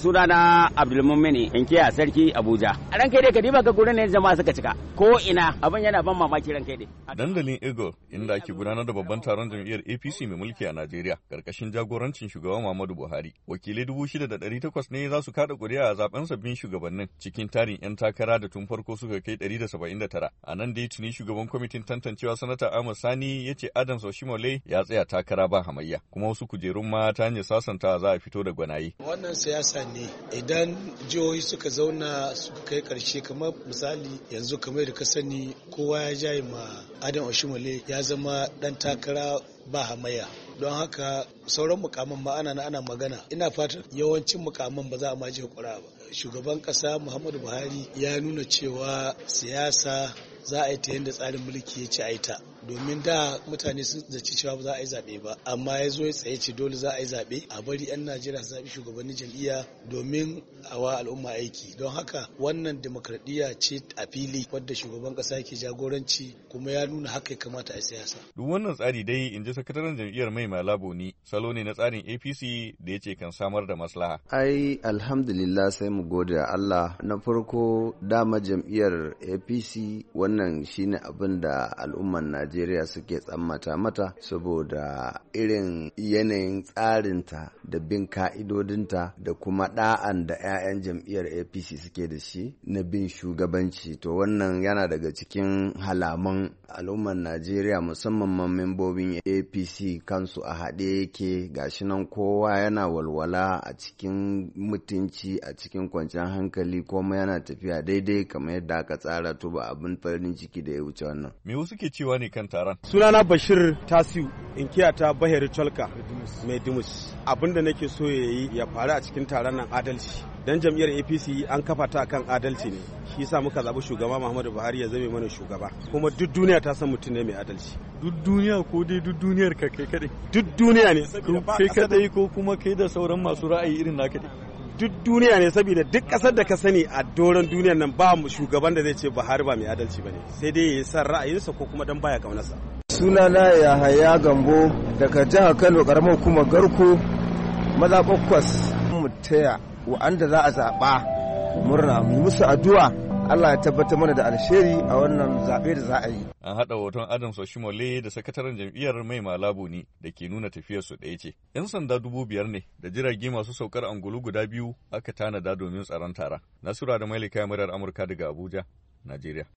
Sunana Abdulmumini Inkiya Sarki Abuja. Ran kai dai ka diba ga gurin ne jama'a suka cika. Ko ina abin yana ban mamaki ran kai dai. Dandalin Ego inda ake gudanar da babban taron jam'iyyar APC mai mulki a Najeriya karkashin jagorancin shugaban Muhammadu Buhari. Wakilai 6,800 ne za su kada kuri'a a zaben sabbin shugabannin cikin tarin 'yan takara da tun farko suka kai 179. A nan dai tuni shugaban kwamitin tantancewa sanata Ahmad Sani ya ce Adams Oshimole ya tsaya takara ba hamayya kuma wasu kujerun ma ta hanyar sasanta za a fito da gwanaye. Wannan siyasa ne idan jihohi suka zauna suka kai karshe kamar misali yanzu kamar da ka sani kowa ya jaye ma Adam Oshimole ya zama dan takara ba hamayya. Don haka sauran mukaman ma ana magana ina fatan yawancin mukaman ba za a maje kura ba. Shugaban kasa Muhammadu Buhari ya nuna cewa siyasa za a yi ta yadda tsarin mulki ya ce a yi ta domin da mutane sun zaci cewa ba za a yi zaɓe ba amma ya zo ya tsaye ce dole za a yi zaɓe a bari 'yan Najeriya su zaɓi shugabannin jam'iyya domin a wa al'umma aiki don haka wannan demokradiyya ce a fili wadda shugaban ƙasa yake jagoranci kuma ya nuna haka ya kamata a siyasa. Duk wannan tsari dai in ji sakataren jam'iyyar Mai Malabo ni salo ne na tsarin APC da ya ce kan samar da maslaha. Ai alhamdulillah sai mu gode Allah na farko dama jam'iyyar APC wannan shine abin da al'umman Najeriya suke tsammata mata saboda irin yanayin tsarinta da bin ka'idodinta da kuma da'an da 'ya'yan jam'iyyar APC suke da shi na bin shugabanci to wannan yana daga cikin halaman al'umman Najeriya musamman membobin APC kansu a haɗe yake gashi nan kowa yana walwala a cikin mutunci a cikin kwanciyar hankali kuma yana tafiya daidai kamar yadda aka tsara to ba abin farin ciki da ya wuce wannan. Me wasu ke cewa ne kan taron? Sunana Bashir Tasiu inkiya ta Bahari Cholka mai Dumus. Abinda nake so ya yi ya faru a cikin taron nan adalci. Dan jam'iyyar APC an kafa ta kan adalci ne. Shi yasa muka zaɓi shugaba Muhammadu Buhari ya zame mana shugaba. Kuma duk duniya ta san mutum ne mai adalci. Duk duniya ko dai duk duniyar ka kai kadai? Duk duniya ne. Kai kadai ko kuma kai da sauran masu ra'ayi irin naka dai? Duk duniya ne saboda duk ƙasar da ka sani a doron duniyar nan ba shugaban da zai ce Buhari ba mai adalci ba ne sai dai ya yi san ra'ayinsa ko kuma dan baya kaunarsa. Sunana Yahaya Gambo daga jihar Kano karamar hukumar Garko mazaɓar Kwas mu taya wa'anda za a zaɓa murna mu musu addu'a Allah ya tabbatar mana da alheri a wannan zaɓe da za a yi. An haɗa hoton Adams Oshimole da sakataren jam'iyyar Mai Malabo ne da ke nuna tafiyarsu ɗaya ce. 'Yan sanda 5,000 ne da jirage masu saukar angulu guda biyu aka tanada domin tsaron tara. Nasura da Mailika murar Amurka daga Abuja, Najeriya.